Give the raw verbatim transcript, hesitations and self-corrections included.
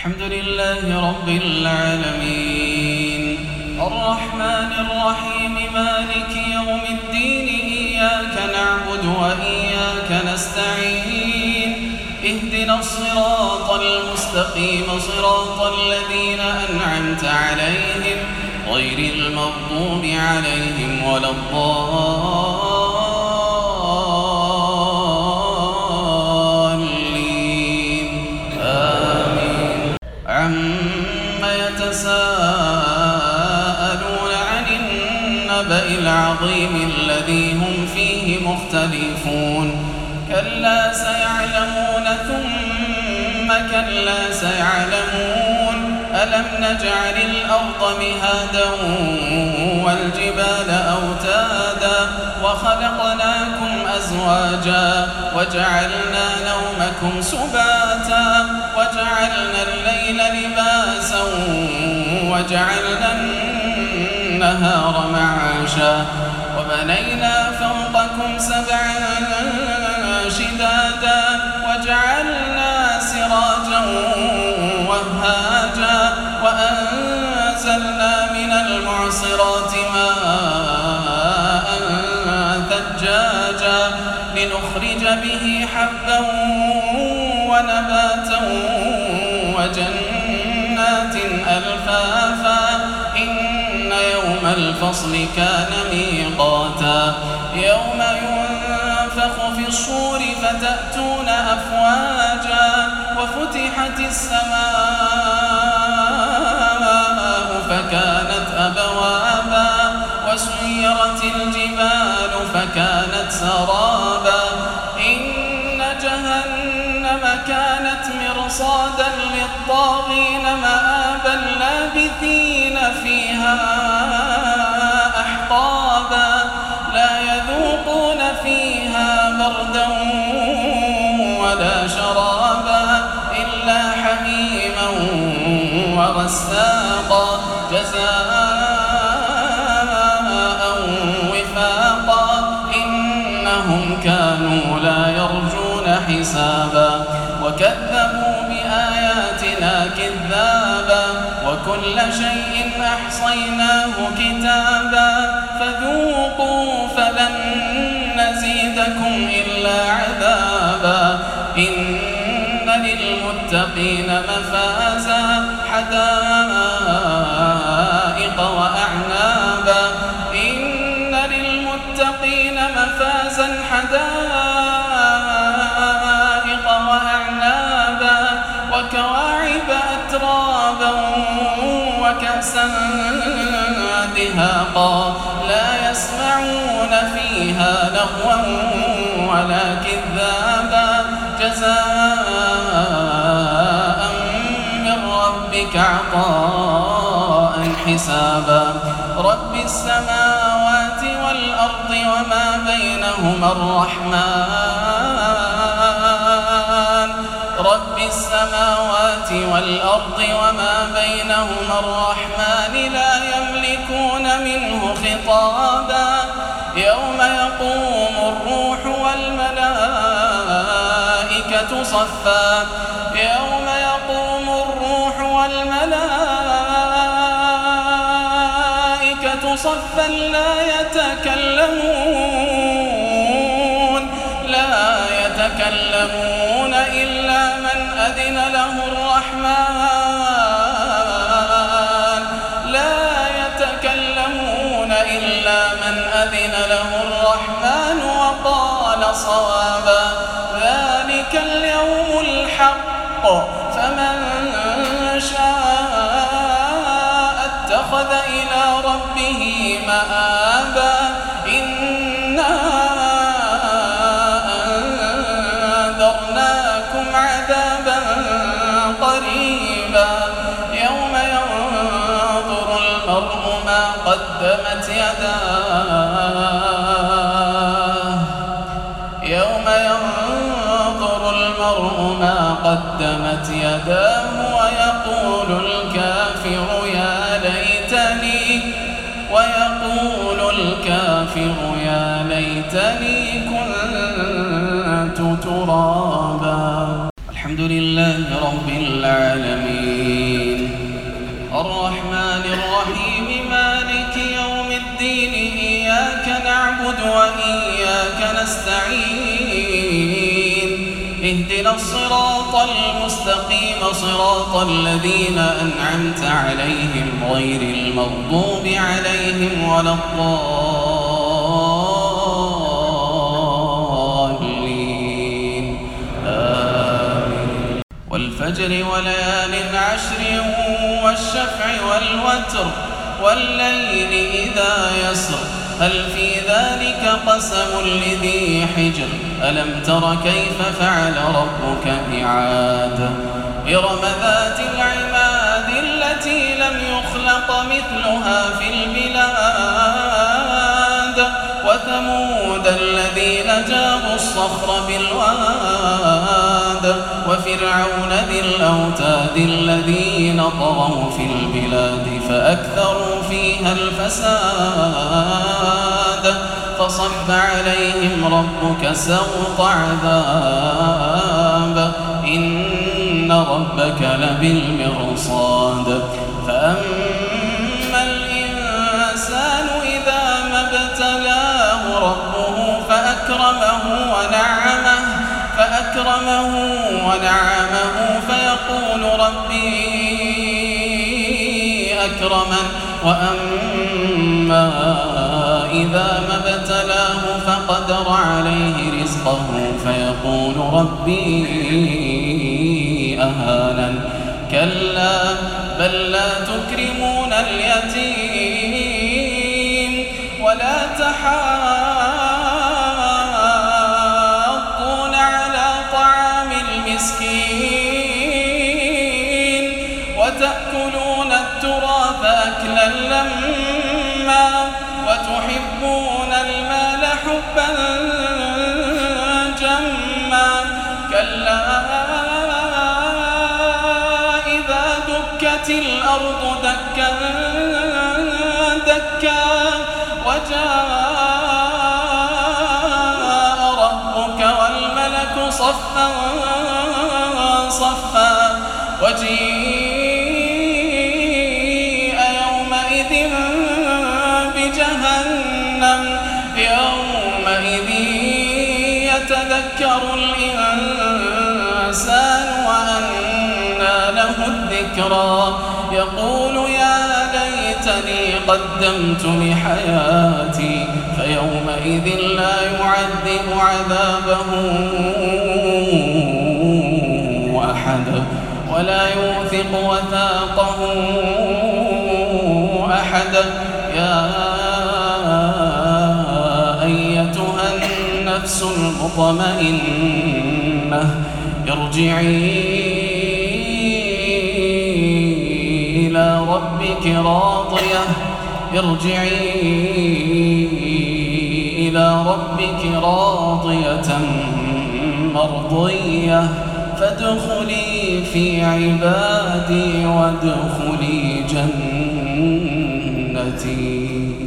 الحمد لله رب العالمين الرحمن الرحيم مالك يوم الدين إياك نعبد وإياك نستعين اهدنا الصراط المستقيم صراط الذين أنعمت عليهم غير المغضوب عليهم ولا الضالين آمين. عما يتساءلون عن النبأ العظيم الذي هم فيه مختلفون كلا سيعلمون ثم كلا سيعلمون ألم نجعل الأرض مهادا والجبال أوتادا وخلقناكم أزواجا وجعلنا نومكم سباتا وجعلنا الليل لباسا وجعلنا النهار معاشا وبنينا فوقكم سبعا شدادا وجعلنا سراجا وهاجا وأنزلنا من المعصرات ماء ثجاجا لنخرج به حبا ونباتا وجنات ألفافا إن يوم الفصل كان ميقاتا يوم ينفخ في الصور فتأتون أفواجا وفتحت السماء فكانت أبوابا وسيرت الجبال فكانت سرابا إن جهنم كانت مرصادا للطاغين مآبا لابثين فيها أحقابا لا يذوقون فيها بردا ولا شرابا إلا حميما وغساقا جزاء وفاقا إنهم كانوا لا يرجون حسابا وكذبوا بآياتنا كذابا وكل شيء أحصيناه كتابا فذوقوا فلن نزيدكم إلا عذابا إن للمتقين مفازا حدائق وأعنابا إن للمتقين مفازا حدائق وأعنابا وكواعب أترابا وكأسا دهاقا لا يسمعون فيها لغوا ولا كذابا جزاء من ربك عطاء حسابا رب السماوات والأرض وما بينهما الرحمن رب السماوات والأرض وما بينهما الرحمن لا يملكون منه خطابا يوم يقوم الروح والملائكة صفا يوم يقوم الروح والملائكة صفا لا يتكلمون لا يتكلمون إلا من أذن له الرحمن لا يتكلمون إلا من أذن له الرحمن وقال صوابا ذلك اليوم الحق فمن شاء اتخذ إلى ربه مآبا إنا أنذرناكم عذابا قريبا يوم ينظر المرء ما قدمت يداه يوم ينظر المرء ما قدمت يداه ويقول الكافر يا ليتني ويقول الكافر يا ليتني كنت ترابا. الحمد لله رب العالمين الرحمن الرحيم مالك يوم الدين إياك نعبد وإياك نستعين اهدنا الصراط المستقيم صراط الذين أنعمت عليهم غير المغضوب عليهم ولا الضالين آمين والفجر وليال عشر والشفع والوتر والليل إذا يسر هل في ذلك قسم لذي حجر ألم تر كيف فعل ربك بعاد إرم ذات العماد التي لم يخلق مثلها في البلاد وثمود الذين جابوا الصخر بالواد وفرعون ذي الأوتاد الذين طغوا في البلاد فأكثروا فيها الفساد فصب عليهم ربك سوط عذاب إن ربك لبالمرصاد فأما الإنسان إذا ما ابتلاه ربه فأكرمه ونعمه فأكرمه ونعمه فيقول ربي أكرمن وأما إذا ما ابتلاه فقدر عليه رزقه فيقول ربي أهانن كلا بل لا تكرمون اليتيم ولا تحاضون على طعام المسكين وتأكلون التراث أكلا لما وتحبون المال حبا جما كلا إذا دكت الأرض دكا دكا وجاء ربك والملك صفا صفا وجيء يومئذ بجهنم يومئذ يتذكر الإنسان وأنى له الذكرى يقول يا ليتني قدمت لحياتي فيومئذ لا يعذب عذابه أحد ولا يوثق وثاقه أحد يا أيتها النفس المطمئنة ارجعي إلى ربك راضية ارجعي إلى ربك راضية مرضية فادخلي في عبادي وادخلي جنتي.